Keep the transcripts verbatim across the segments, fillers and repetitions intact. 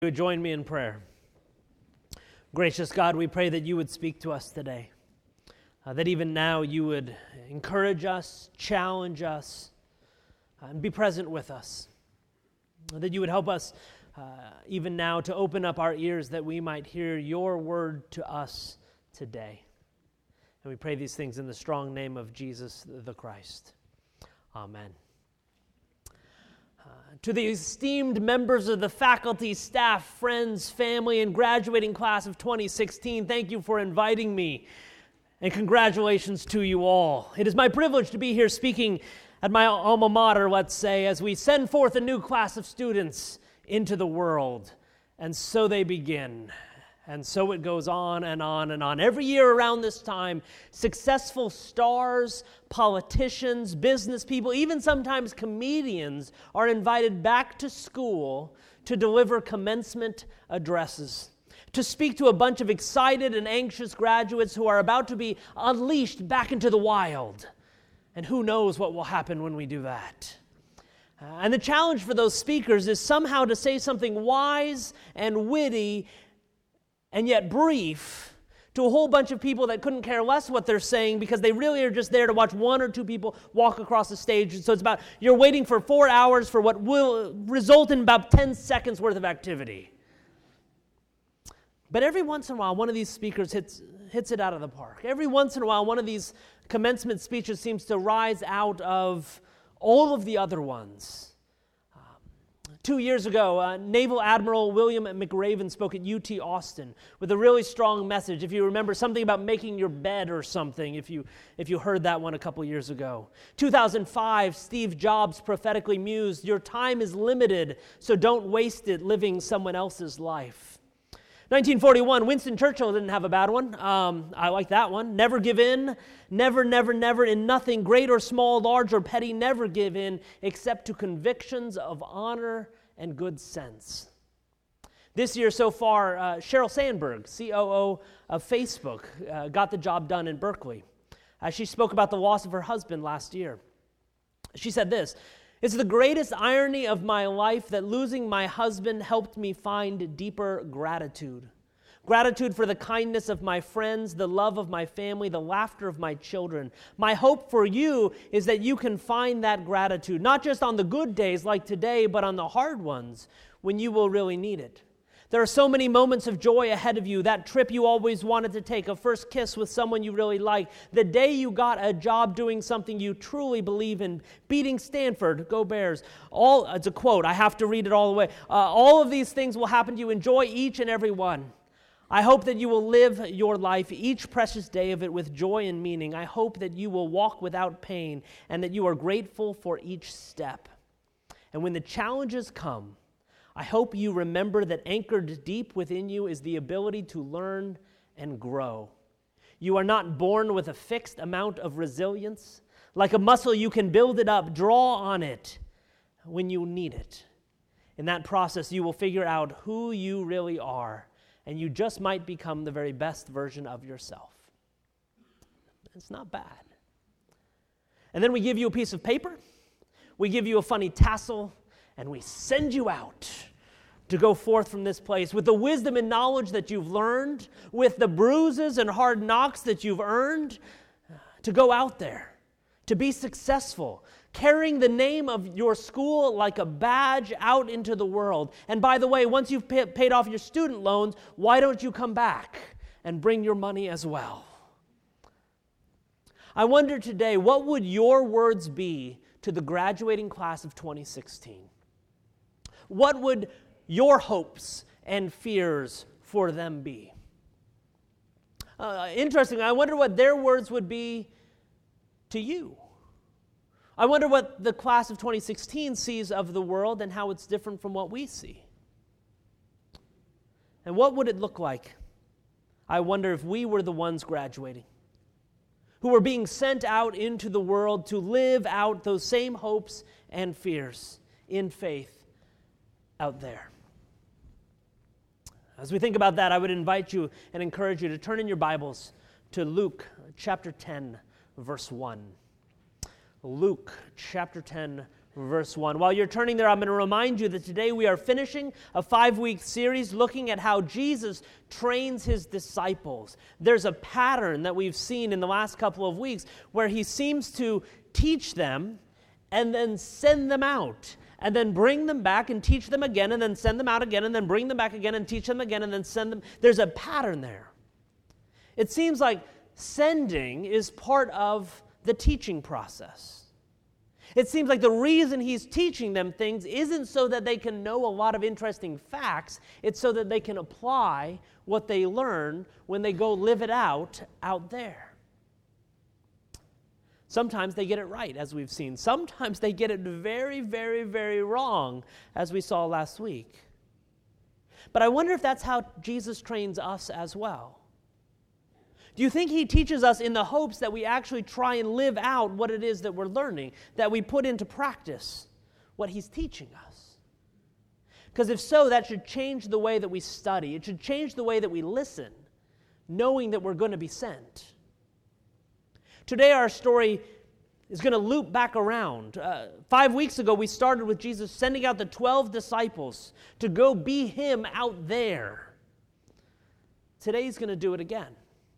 You would join me in prayer. Gracious God, we pray that you would speak to us today, uh, that even now you would encourage us, challenge us, uh, and be present with us, that you would help us uh, even now to open up our ears that we might hear your word to us today. And we pray these things in the strong name of Jesus the Christ. Amen. To the esteemed members of the faculty, staff, friends, family, and graduating class of twenty sixteen, thank you for inviting me, and congratulations to you all. It is my privilege to be here speaking at my alma mater, let's say, as we send forth a new class of students into the world. And so they begin. And so it goes on and on and on. Every year around this time, successful stars, politicians, business people, even sometimes comedians are invited back to school to deliver commencement addresses, to speak to a bunch of excited and anxious graduates who are about to be unleashed back into the wild. And who knows what will happen when we do that. Uh, and the challenge for those speakers is somehow to say something wise and witty and yet brief to a whole bunch of people that couldn't care less what they're saying because they really are just there to watch one or two people walk across the stage. So it's about, you're waiting for four hours for what will result in about ten seconds worth of activity. But every once in a while, one of these speakers hits, hits it out of the park. Every once in a while, one of these commencement speeches seems to rise out of all of the other ones. Two years ago, uh, Naval Admiral William McRaven spoke at U T Austin with a really strong message. If you remember, something about making your bed or something, if you if you heard that one a couple years ago. two thousand five, Steve Jobs prophetically mused, "Your time is limited, so don't waste it living someone else's life." nineteen forty-one, Winston Churchill didn't have a bad one. Um, I like that one. "Never give in, never, never, never, in nothing, great or small, large or petty, never give in, except to convictions of honor and good sense." This year so far, uh, Sheryl Sandberg, C O O of Facebook, uh, got the job done in Berkeley. Uh, she spoke about the loss of her husband last year. She said this, "It's the greatest irony of my life that losing my husband helped me find deeper gratitude. Gratitude for the kindness of my friends, the love of my family, the laughter of my children. My hope for you is that you can find that gratitude, not just on the good days like today, but on the hard ones when you will really need it. There are so many moments of joy ahead of you, that trip you always wanted to take, a first kiss with someone you really like, the day you got a job doing something you truly believe in, beating Stanford, go Bears. All, it's a quote, I have to read it all the way. Uh, all of these things will happen to you. Enjoy each and every one. I hope that you will live your life, each precious day of it, with joy and meaning. I hope that you will walk without pain and that you are grateful for each step. And when the challenges come, I hope you remember that anchored deep within you is the ability to learn and grow. You are not born with a fixed amount of resilience. Like a muscle, you can build it up, draw on it when you need it. In that process, you will figure out who you really are, and you just might become the very best version of yourself." It's not bad. And then we give you a piece of paper, we give you a funny tassel, and we send you out to go forth from this place with the wisdom and knowledge that you've learned, with the bruises and hard knocks that you've earned, to go out there, to be successful, carrying the name of your school like a badge out into the world. And by the way, once you've pay- paid off your student loans, why don't you come back and bring your money as well? I wonder today, what would your words be to the graduating class of twenty sixteen? What would your hopes and fears for them be? Uh, interestingly, I wonder what their words would be to you. I wonder what the class of twenty sixteen sees of the world and how it's different from what we see. And what would it look like, I wonder, if we were the ones graduating, who were being sent out into the world to live out those same hopes and fears in faith out there? As we think about that, I would invite you and encourage you to turn in your Bibles to Luke chapter ten, verse one. Luke chapter ten, verse one. While you're turning there, I'm going to remind you that today we are finishing a five-week series looking at how Jesus trains his disciples. There's a pattern that we've seen in the last couple of weeks where he seems to teach them and then send them out, and then bring them back and teach them again, and then send them out again, and then bring them back again and teach them again, and then send them. There's a pattern there. It seems like sending is part of the teaching process. It seems like the reason he's teaching them things isn't so that they can know a lot of interesting facts. It's so that they can apply what they learn when they go live it out out there. Sometimes they get it right, as we've seen. Sometimes they get it very, very, very wrong, as we saw last week. But I wonder if that's how Jesus trains us as well. Do you think he teaches us in the hopes that we actually try and live out what it is that we're learning, that we put into practice what he's teaching us? Because if so, that should change the way that we study. It should change the way that we listen, knowing that we're going to be sent. Today our story is going to loop back around. Uh, five weeks ago we started with Jesus sending out the twelve disciples to go be him out there. Today he's going to do it again.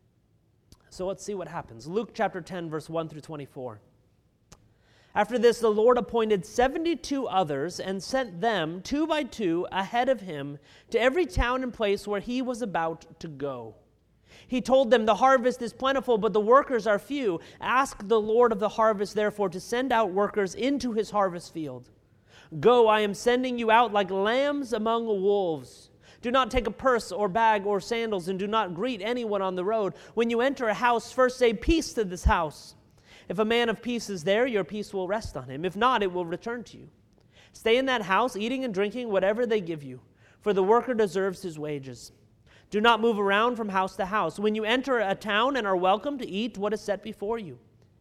So let's see what happens. Luke chapter ten, verse one through twenty-four. After this, the Lord appointed seventy-two others and sent them, two by two, ahead of him to every town and place where he was about to go. He told them, the harvest is plentiful, but the workers are few. Ask the Lord of the harvest, therefore, to send out workers into his harvest field. Go, I am sending you out like lambs among wolves. Do not take a purse or bag or sandals, and do not greet anyone on the road. When you enter a house, first say, peace to this house. If a man of peace is there, your peace will rest on him. If not, it will return to you. Stay in that house, eating and drinking whatever they give you, for the worker deserves his wages. Do not move around from house to house. When you enter a town and are welcome to eat what is set before you,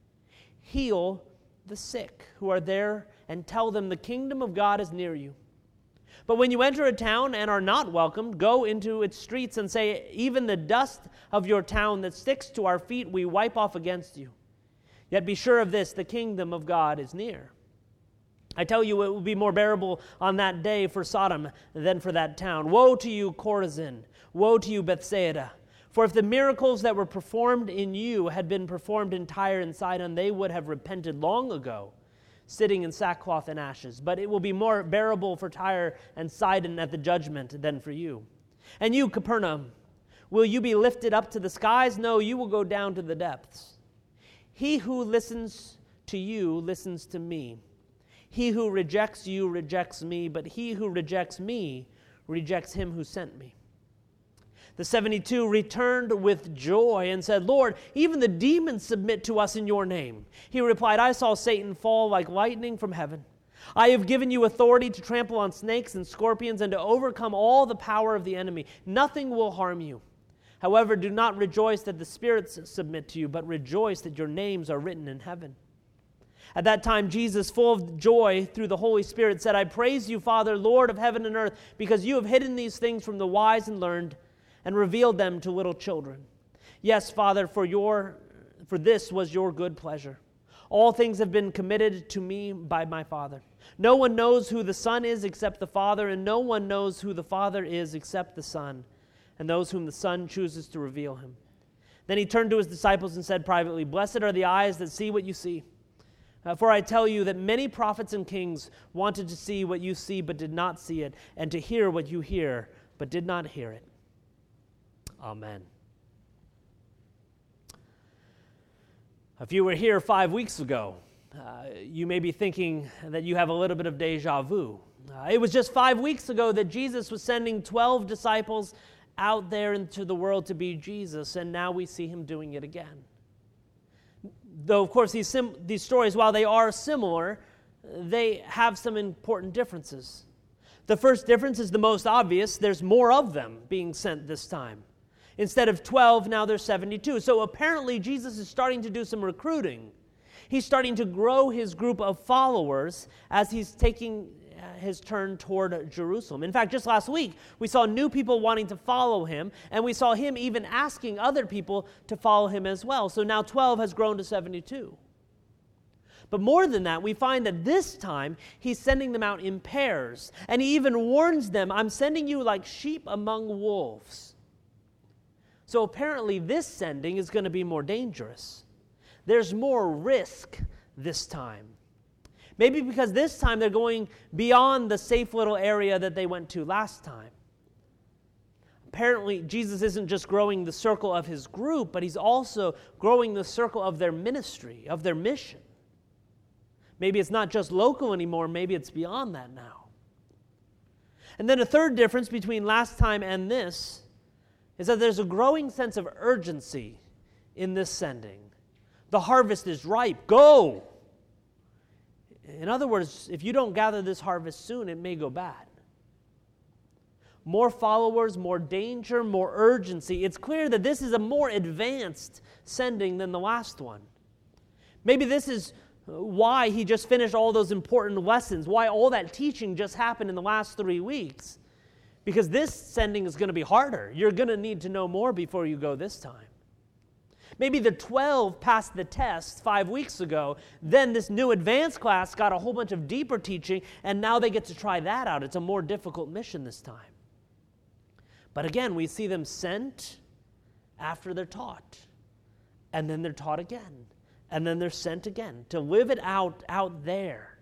heal the sick who are there and tell them the kingdom of God is near you. But when you enter a town and are not welcomed, go into its streets and say, even the dust of your town that sticks to our feet we wipe off against you. Yet be sure of this, the kingdom of God is near. I tell you, it will be more bearable on that day for Sodom than for that town. Woe to you, Chorazin! Woe to you, Bethsaida! For if the miracles that were performed in you had been performed in Tyre and Sidon, they would have repented long ago, sitting in sackcloth and ashes. But it will be more bearable for Tyre and Sidon at the judgment than for you. And you, Capernaum, will you be lifted up to the skies? No, you will go down to the depths. He who listens to you listens to me. He who rejects you rejects me, but he who rejects me rejects him who sent me. The seventy-two returned with joy and said, Lord, even the demons submit to us in your name. He replied, I saw Satan fall like lightning from heaven. I have given you authority to trample on snakes and scorpions and to overcome all the power of the enemy. Nothing will harm you. However, do not rejoice that the spirits submit to you, but rejoice that your names are written in heaven. At that time, Jesus, full of joy through the Holy Spirit, said, I praise you, Father, Lord of heaven and earth, because you have hidden these things from the wise and learned and revealed them to little children. Yes, Father, for your for this was your good pleasure. All things have been committed to me by my Father. No one knows who the Son is except the Father, and no one knows who the Father is except the Son, and those whom the Son chooses to reveal him. Then he turned to his disciples and said privately, Blessed are the eyes that see what you see. Uh, for I tell you that many prophets and kings wanted to see what you see but did not see it, and to hear what you hear but did not hear it. Amen. If you were here five weeks ago, uh, you may be thinking that you have a little bit of deja vu. Uh, it was just five weeks ago that Jesus was sending twelve disciples out there into the world to be Jesus, and now we see him doing it again. Though, of course, these, sim- these stories, while they are similar, they have some important differences. The first difference is the most obvious. There's more of them being sent this time. Instead of twelve, now there's seventy-two. So apparently Jesus is starting to do some recruiting. He's starting to grow his group of followers as he's taking his turn toward Jerusalem. In fact, just last week, we saw new people wanting to follow him, and we saw him even asking other people to follow him as well. So now twelve has grown to seventy-two. But more than that, we find that this time he's sending them out in pairs. And he even warns them, I'm sending you like sheep among wolves. So apparently this sending is going to be more dangerous. There's more risk this time. Maybe because this time they're going beyond the safe little area that they went to last time. Apparently, Jesus isn't just growing the circle of his group, but he's also growing the circle of their ministry, of their mission. Maybe it's not just local anymore, maybe it's beyond that now. And then a third difference between last time and this is that there's a growing sense of urgency in this sending. The harvest is ripe. Go! In other words, if you don't gather this harvest soon, it may go bad. More followers, more danger, more urgency. It's clear that this is a more advanced sending than the last one. Maybe this is why he just finished all those important lessons, why all that teaching just happened in the last three weeks. Because this sending is going to be harder. You're going to need to know more before you go this time. Maybe the twelve passed the test five weeks ago. Then this new advanced class got a whole bunch of deeper teaching, and now they get to try that out. It's a more difficult mission this time. But again, we see them sent after they're taught. And then they're taught again. And then they're sent again to live it out out there.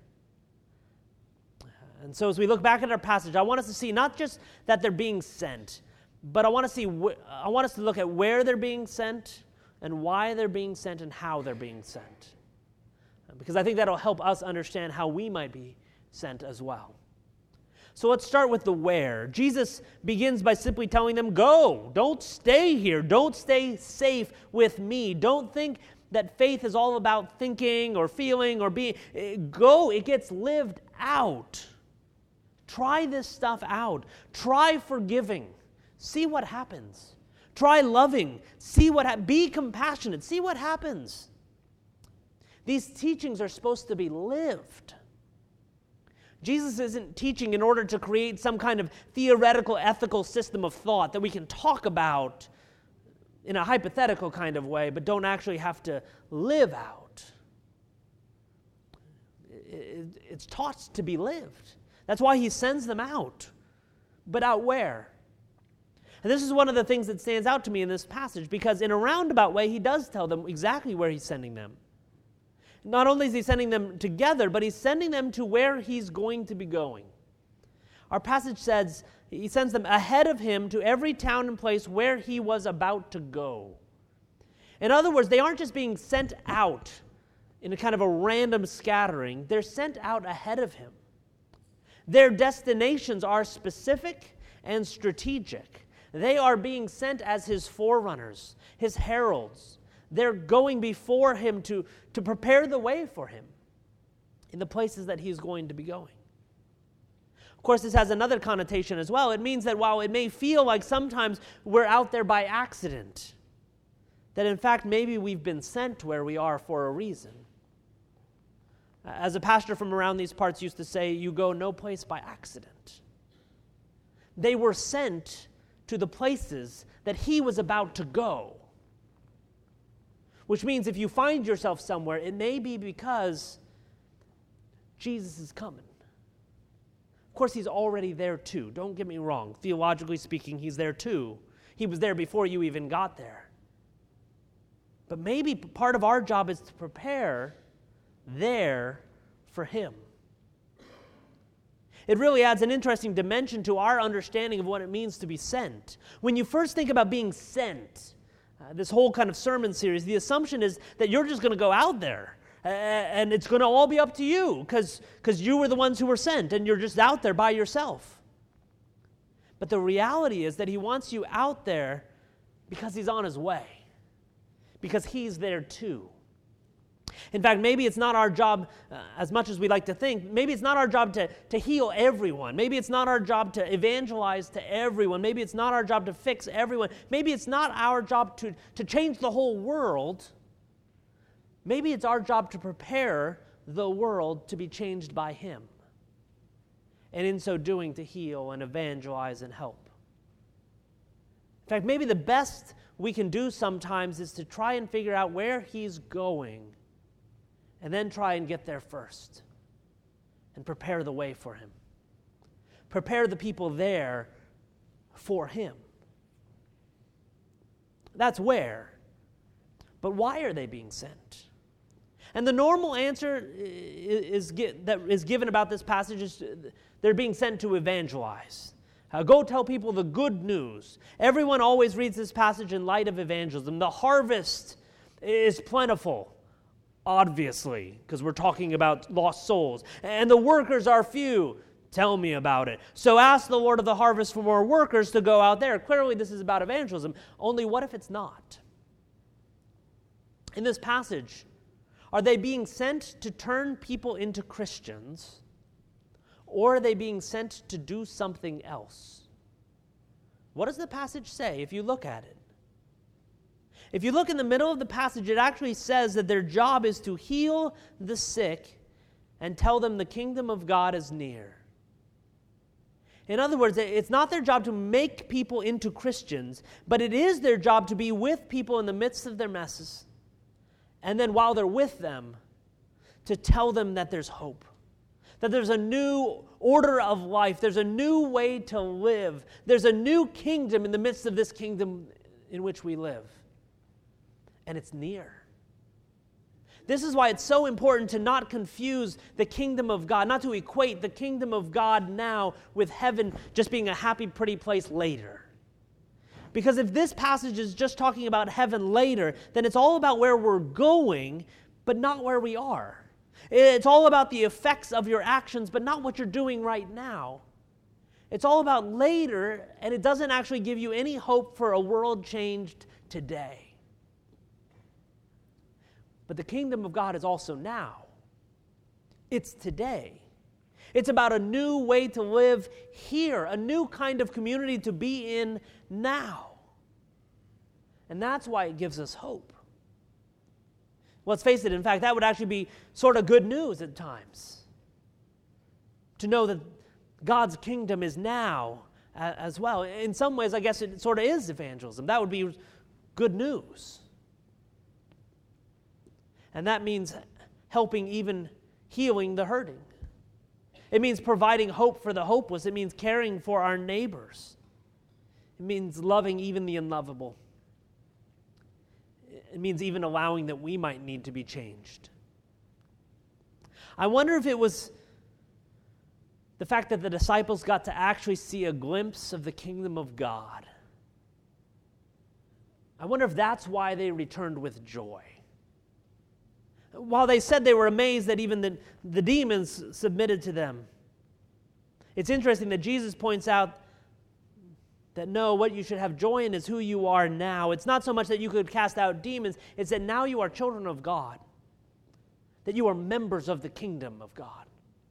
And so as we look back at our passage, I want us to see not just that they're being sent, but I want to see wh- I want us to look at where they're being sent and why they're being sent and how they're being sent. Because I think that'll help us understand how we might be sent as well. So let's start with the where. Jesus begins by simply telling them, go. Don't stay here. Don't stay safe with me. Don't think that faith is all about thinking or feeling or being. Go. It gets lived out. Try this stuff out. Try forgiving. See what happens. Try loving. See what happens. Be compassionate. See what happens. These teachings are supposed to be lived. Jesus isn't teaching in order to create some kind of theoretical ethical system of thought that we can talk about in a hypothetical kind of way, but don't actually have to live out. It's taught to be lived. That's why he sends them out. But out where? And this is one of the things that stands out to me in this passage, because in a roundabout way, he does tell them exactly where he's sending them. Not only is he sending them together, but he's sending them to where he's going to be going. Our passage says he sends them ahead of him to every town and place where he was about to go. In other words, they aren't just being sent out in a kind of a random scattering. They're sent out ahead of him. Their destinations are specific and strategic. They are being sent as his forerunners, his heralds. They're going before him to, to prepare the way for him in the places that he's going to be going. Of course, this has another connotation as well. It means that while it may feel like sometimes we're out there by accident, that in fact maybe we've been sent where we are for a reason. As a pastor from around these parts used to say, you go no place by accident. They were sent to the places that he was about to go. Which means if you find yourself somewhere, it may be because Jesus is coming. Of course, he's already there too. Don't get me wrong. Theologically speaking, he's there too. He was there before you even got there. But maybe part of our job is to prepare there for him. It really adds an interesting dimension to our understanding of what it means to be sent. When you first think about being sent, Uh, this whole kind of sermon series, the assumption is that you're just going to go out there uh, and it's going to all be up to you because because you were the ones who were sent and you're just out there by yourself. But the reality is that he wants you out there because he's on his way, because he's there too. In fact, maybe it's not our job, uh, as much as we like to think, maybe it's not our job to, to heal everyone. Maybe it's not our job to evangelize to everyone. Maybe it's not our job to fix everyone. Maybe it's not our job to, to change the whole world. Maybe it's our job to prepare the world to be changed by him. And in so doing, to heal and evangelize and help. In fact, maybe the best we can do sometimes is to try and figure out where he's going and then try and get there first and prepare the way for him. Prepare the people there for him. That's where. But why are they being sent? And the normal answer is, is, that is given about this passage is they're being sent to evangelize. Uh, go tell people the good news. Everyone always reads this passage in light of evangelism. The harvest is plentiful, obviously, because we're talking about lost souls. And the workers are few. Tell me about it. So ask the Lord of the harvest for more workers to go out there. Clearly, this is about evangelism. Only what if it's not? In this passage, are they being sent to turn people into Christians, or are they being sent to do something else? What does the passage say if you look at it? If you look in the middle of the passage, it actually says that their job is to heal the sick and tell them the kingdom of God is near. In other words, it's not their job to make people into Christians, but it is their job to be with people in the midst of their messes. And then while they're with them, to tell them that there's hope, that there's a new order of life, there's a new way to live, there's a new kingdom in the midst of this kingdom in which we live. And it's near. This is why it's so important to not confuse the kingdom of God, not to equate the kingdom of God now with heaven just being a happy, pretty place later. Because if this passage is just talking about heaven later, then it's all about where we're going, but not where we are. It's all about the effects of your actions, but not what you're doing right now. It's all about later, and it doesn't actually give you any hope for a world changed today. But the kingdom of God is also now. It's today. It's about a new way to live here, a new kind of community to be in now. And that's why it gives us hope. Let's face it, in fact, that would actually be sort of good news at times. To know that God's kingdom is now as well. In some ways, I guess it sort of is evangelism. That would be good news. And that means helping, even healing the hurting. It means providing hope for the hopeless. It means caring for our neighbors. It means loving even the unlovable. It means even allowing that we might need to be changed. I wonder if it was the fact that the disciples got to actually see a glimpse of the kingdom of God. I wonder if that's why they returned with joy. While they said they were amazed that even the, the demons submitted to them. It's interesting that Jesus points out that no, what you should have joy in is who you are now. It's not so much that you could cast out demons, it's that now you are children of God, that you are members of the kingdom of God.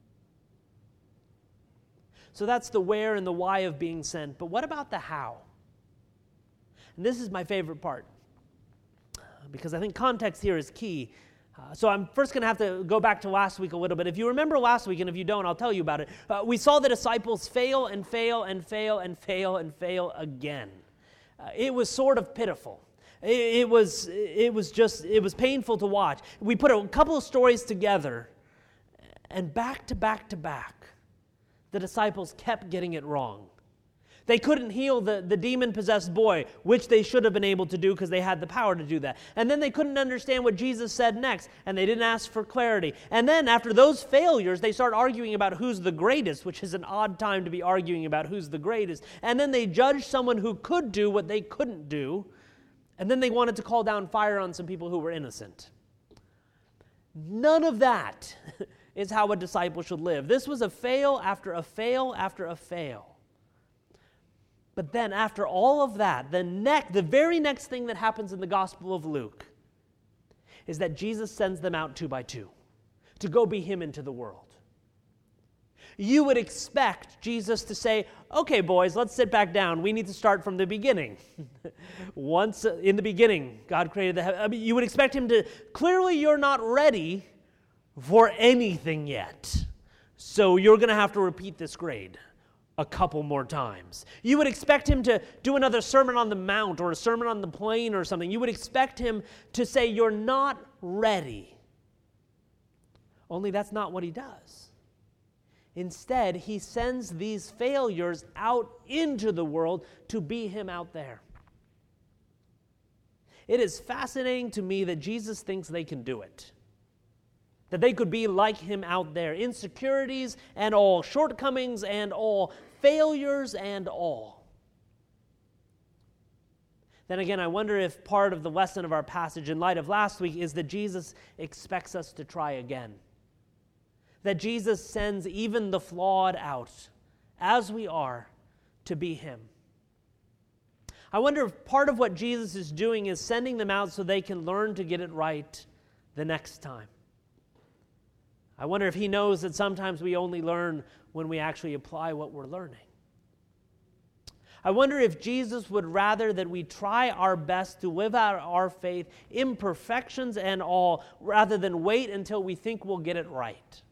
So that's the where and the why of being sent. But what about the how? And this is my favorite part, because I think context here is key. Uh, so I'm first going to have to go back to last week a little bit. If you remember last week, and if you don't, I'll tell you about it. Uh, we saw the disciples fail and fail and fail and fail and fail again. Uh, it was sort of pitiful. It, it was it was just, it was painful to watch. We put a couple of stories together, and back to back to back, the disciples kept getting it wrong. They couldn't heal the, the demon-possessed boy, which they should have been able to do because they had the power to do that. And then they couldn't understand what Jesus said next, and they didn't ask for clarity. And then after those failures, they start arguing about who's the greatest, which is an odd time to be arguing about who's the greatest. And then they judged someone who could do what they couldn't do, and then they wanted to call down fire on some people who were innocent. None of that is how a disciple should live. This was a fail after a fail after a fail. But then after all of that, the next, the very next thing that happens in the Gospel of Luke is that Jesus sends them out two by two to go be him into the world. You would expect Jesus to say, okay, boys, let's sit back down. We need to start from the beginning. Once uh, in the beginning, God created the heaven. I mean, you would expect him to, clearly you're not ready for anything yet. So you're going to have to repeat this grade a couple more times. You would expect him to do another Sermon on the Mount or a Sermon on the Plain or something. You would expect him to say, you're not ready. Only that's not what he does. Instead, he sends these failures out into the world to be him out there. It is fascinating to me that Jesus thinks they can do it. That they could be like him out there, insecurities and all, shortcomings and all, failures and all. Then again, I wonder if part of the lesson of our passage in light of last week is that Jesus expects us to try again. That Jesus sends even the flawed out, as we are, to be him. I wonder if part of what Jesus is doing is sending them out so they can learn to get it right the next time. I wonder if he knows that sometimes we only learn when we actually apply what we're learning. I wonder if Jesus would rather that we try our best to live out our faith, imperfections and all, rather than wait until we think we'll get it right.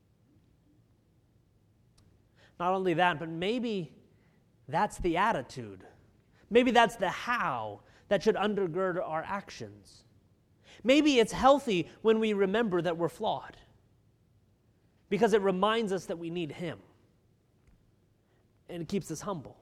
Not only that, but maybe that's the attitude. Maybe that's the how that should undergird our actions. Maybe it's healthy when we remember that we're flawed, because it reminds us that we need him, and it keeps us humble.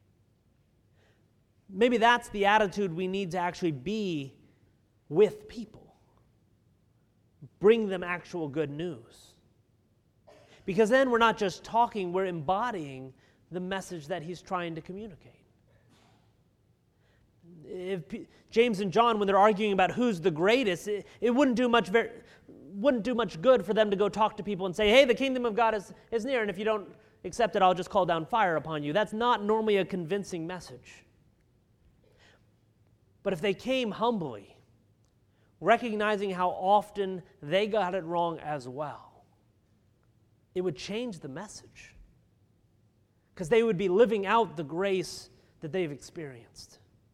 Maybe that's the attitude we need to actually be with people. Bring them actual good news. Because then we're not just talking, we're embodying the message that he's trying to communicate. If P- James and John, when they're arguing about who's the greatest, it, it wouldn't do much very, wouldn't do much good for them to go talk to people and say, hey, the kingdom of God is, is near, and if you don't accept it, I'll just call down fire upon you. That's not normally a convincing message. But if they came humbly, recognizing how often they got it wrong as well, it would change the message, because they would be living out the grace that they've experienced.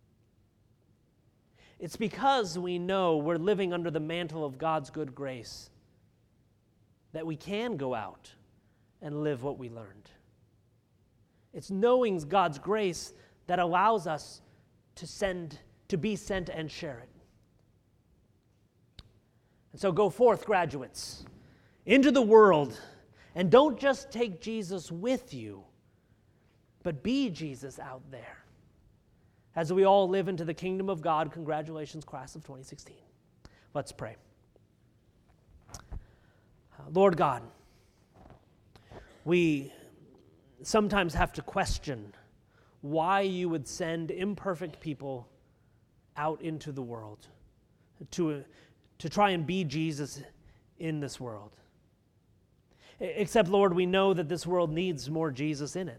It's because we know we're living under the mantle of God's good grace that we can go out and live what we learned. It's knowing God's grace that allows us to send, to be sent and share it. And so go forth, graduates, into the world, and don't just take Jesus with you, but be Jesus out there. As we all live into the kingdom of God, congratulations, class of twenty sixteen. Let's pray. Uh, Lord God, we sometimes have to question why you would send imperfect people out into the world to, to try and be Jesus in this world. Except, Lord, we know that this world needs more Jesus in it.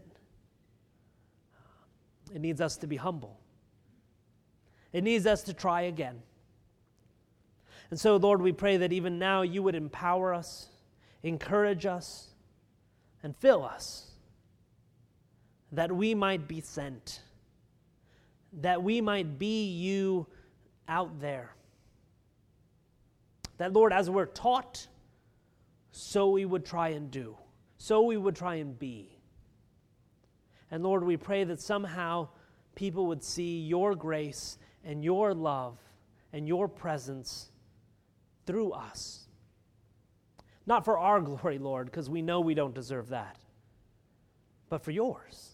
It needs us to be humble. It needs us to try again. And so, Lord, we pray that even now you would empower us, encourage us, and fill us, that we might be sent, that we might be you out there. That, Lord, as we're taught, so we would try and do, so we would try and be. And Lord, we pray that somehow people would see your grace and your love and your presence through us. Not for our glory, Lord, because we know we don't deserve that, but for yours.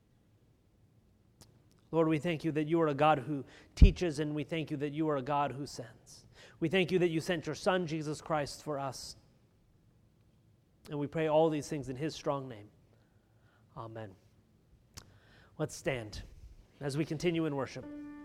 Lord, we thank you that you are a God who teaches, and we thank you that you are a God who sends. We thank you that you sent your Son, Jesus Christ, for us. And we pray all these things in his strong name. Amen. Let's stand as we continue in worship.